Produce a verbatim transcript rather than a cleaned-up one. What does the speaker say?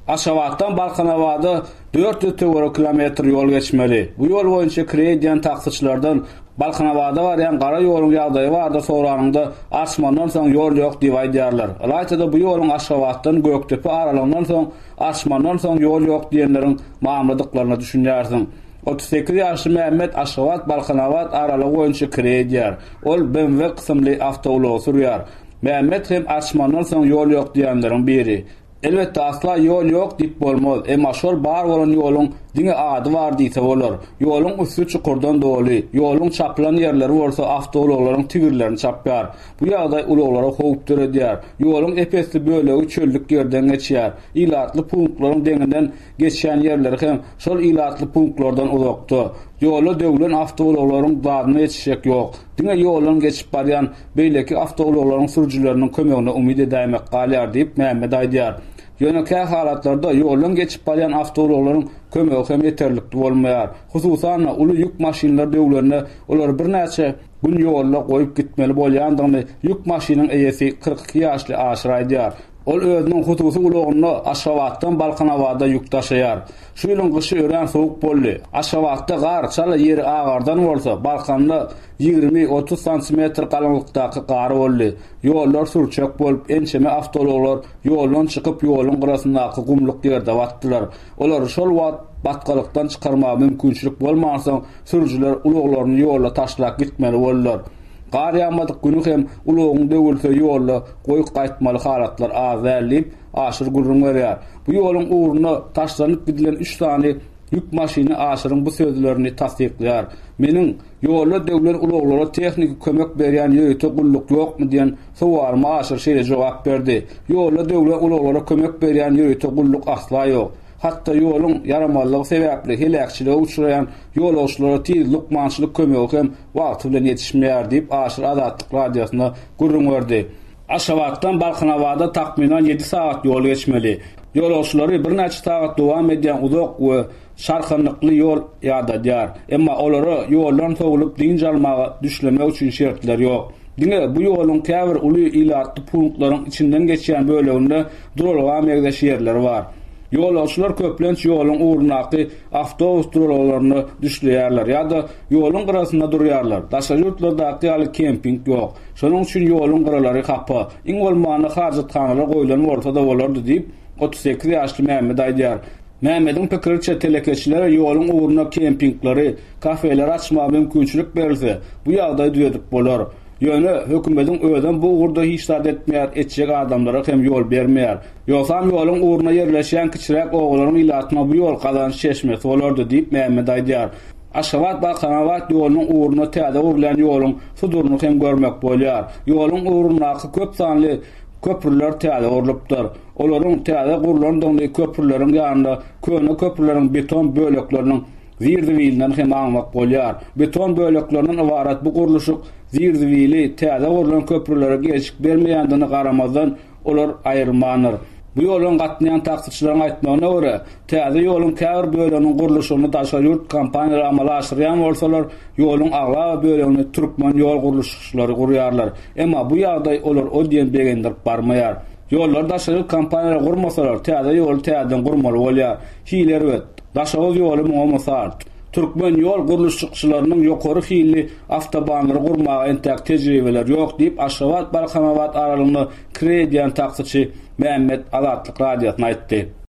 Aşgabatdan Balkanawada dört yüz kilometr yol geçmeli. Bu yol boyunça krediyen taksıçlardan Balkanawada baryan gara yolun ýagdaýy barda soranynda açmandan soň yol ýok diýip aýdýarlar. Alayda bu ýolun Aşgabatdan Göktepe aralygyndan soň açmandan soň yol ýok diýenleriň mamladyklaryna düşünýärsiň. otuz sekiz ýaşly Mehmet Aşgabat Balkanawat aralygy boyunça krediýär. Ol B M W kysymly awtoulogy sürýär. Mehmet hem açmandan soň yol ýok diýenleriň biri. Elbette asla yol yok dip bolmaz. Emma şol bar bolan yolun diňe ady bar diýse bolar. Yolun üstü çukurdan doly, yolun çaplan yerleri bolsa awtologlaryň tigirlerini çapýar. Bu ýagdaý ulaglara howp töredýär. Yolun epesli bölegi çöllük ýerden geçýär. Ilatly punktlaryň deňinden geçýän yerleri hem şol ilatly punktlardan uzakda. Ýola döwlen awtologlaryň dadyna ýetişek ýok. Diňe ýolun geçip barýan beýleki awtologlaryň sürüjileriniň kömegine umyt edämek galýar diýip Mehmet aýdýar. Ýönekä halatlarda ýolun geçip barýan awtologlaryň kömegi hem ýeterlikdi bolmaýar. Hususan uly ýük maşinler döwlerine olar bir näçe gün ýolda goýup gitmeli bolýandygyny ýük maşynyň eýesi kırk iki ýaşly aşyr aýdýar. Ol özüniň hususy ulagyny Aşgabatdan Balkanawada ýük taşıýar. Şu ýylyň gyşy ören sowuk boldy. Aşgabatda gar çala ýeri agardan bolsa, Balkanda ýigirmi otuz santimetr galanlykdaky gar boldy. Ýollar sürçek bolup, ençeme awtologlar ýoldan çykyp ýoluň gyrasyndaky gumlyk ýerde batdylar. Olar şol wagt batgalykdan çykarma mümkinçilik bolmasa, sürüjiler ulaglaryny ýolda taşlap gitmeli boldylar. Gar ýağmadyk günü hem ulagyň döwülse ýolda goýup gaýtmaly halatlar az dälip aşyr gurrun berýär. Bu ýoluň uğruna taşlanyp gidilen üç tane ýük maşyny aşyryň bu sözlerini tasdikleýär. Meniň ýolda döwlen ulaglara tehnik kömek berýän ýöýte gulluk ýokmy diýen sowalyma aşyr şeýle jogap berdi. Ýolda döwlen ulaglara kömek berýän ýöýte gulluk asla ýok. Hatta ýolun yaramallygy sebäpli helakçylyga uçraýan ýolagçylara tiz lukmançylyk kömegi hem wagty bilen ýetişmeýär diýip Aşyr Azatlyk radiosyna gurrun berdi. Aşgabatdan Balkanawada takminan yedi saat ýol geçmeli. Ýolagçylary bir näçe saat dowam edýän uzak we şarkanlykly ýol ýa-da emma olary ýoldan sowulup diňe almagy düşlemek üçin şertler ýok. Diňe bu ýoluň käbir uly ilatly punktlaryň içinden geçýän böleginde duralga megdeş ýerler bar. Ýolagçylar köplenç ýoluň uğrunaky awtobus duralaryny düşleýärler ýa-da ýoluň gyrasynda durýarlar. Daşaýurtlardaky ýaly kemping ýok. Şonuň üçin ýoluň gyralary hapa. Iň bolmany harjatxanalar goýulan bolsa da bolardy diýip otuz sekiz ýaşly Mehmet aýdýar. Mehmediň pikiriçe telekeçilere ýoluň uğruna kempinglary, kafeler açmagy mümkinçilik berilse, bu ýagdaý düýedip bolar. Ýöne hökümetiň öýden bu uğurda hiç zat etmeýär, etjek adamlara hem ýol bermeýär. Ýogsam ýoluň uğruna ýerleşýän kiçirek oglaryň ilatyna bu ýol kazanç çeşmesi bolardy diýip Mehmet aýdýar. Aşgabat Balkanawat ýolunyň uğruna täze urulan ýoluň suduruny hem görmek bolýar. Ýoluň uğrunaky köp sanly köprüler täze urulypdyr. Olaryň täze gurulandygy köprüleriň ýanynda köne köprüleriň beton bölekleriniň zirziwilinden hem aňmak bolýar. Beton böleklerinden ibarat bu guruluşyk zirziwili täze urulan köprülere geçik bermeýändigine garamazdan olar aýyrmanlar. Bu ýolun gatnaýan taksçylaryň aýtmagyna görä, täze ýoluň käbir böleginiň guruluşyny daşaýurt kompaniýalary amala aşyrýan bolsalar, ýoluň agla bölegini türkmen ýol guruluşçylary gurýarlar. Emma bu ýagdaý olar o diýen begendirip barmaýar. Ýollar daşaýurt kompaniýalary gurmasalar, täze ýol täzeden gurmaly bolýar. Hiler wet, daşaýurt ýoly bolmasa, türkmen ýol guruluşçylarynyň ýokary hilli awtobanlary gurmagy entek tejribeler ýok diýip Aşgabat Balkanawat aralygyny krediýän taksçy Mehmet Azatlyk radiosyna aýtdy.